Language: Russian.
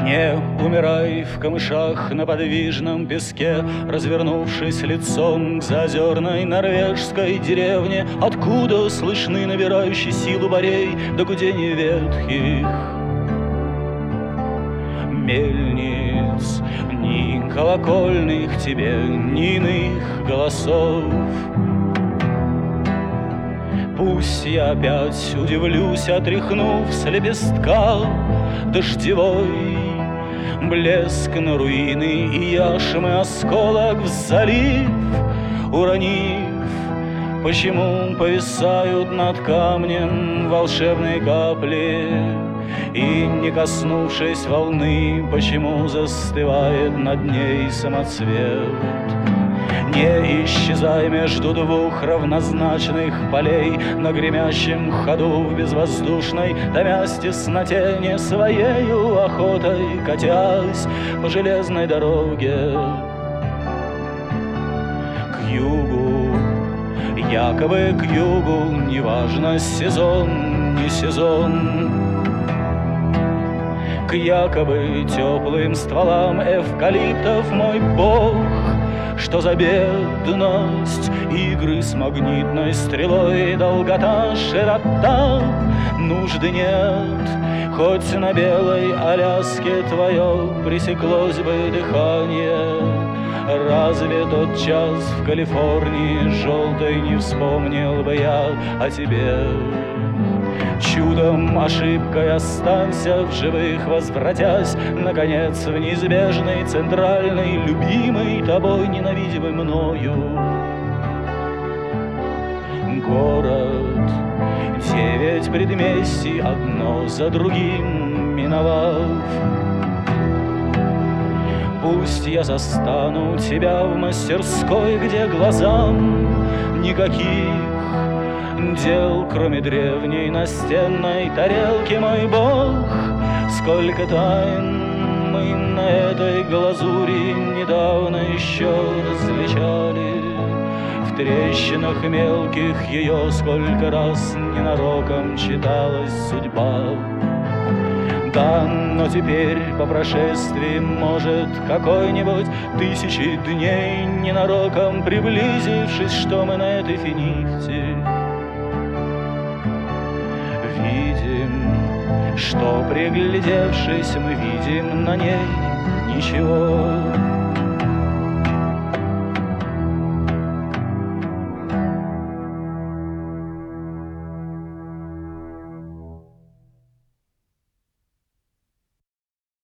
Не умирай в камышах на подвижном песке, развернувшись лицом к заозерной норвежской деревне, откуда слышны набирающие силу борей до гудения ветхих мельниц. Ни колокольных тебе, ни иных голосов. Пусть я опять удивлюсь, отряхнув с лепестка дождевой блеск на руины и яшмы осколок в залив уронив. Почему повисают над камнем волшебные капли, и, не коснувшись волны, почему застывает над ней самоцвет? Не исчезай между двух равнозначных полей на гремящем ходу в безвоздушной, томясь в тесноте не своею охотой, катясь по железной дороге к югу, якобы к югу, неважно сезон, не сезон, к якобы теплым стволам эвкалиптов, мой бог. Что за бедность игры с магнитной стрелой, долгота, широта, нужды нет. Хоть на белой Аляске твое пресеклось бы дыхание, разве тот час в Калифорнии желтой не вспомнил бы я о тебе? Чудом, ошибкой останься в живых, возвратясь, наконец, в неизбежный центральный, любимый тобой, ненавидимый мною город. 9 предместий, одно за другим миновав. Пусть я застану тебя в мастерской, где глазам никаких дел, кроме древней настенной тарелки, мой бог. Сколько тайн мы на этой глазури недавно еще различали. В трещинах мелких ее сколько раз ненароком читалась судьба. Да, но теперь по прошествии, может, какой-нибудь 1000 дней, ненароком приблизившись, что мы на этой финифте видим, что, приглядевшись, мы видим на ней ничего.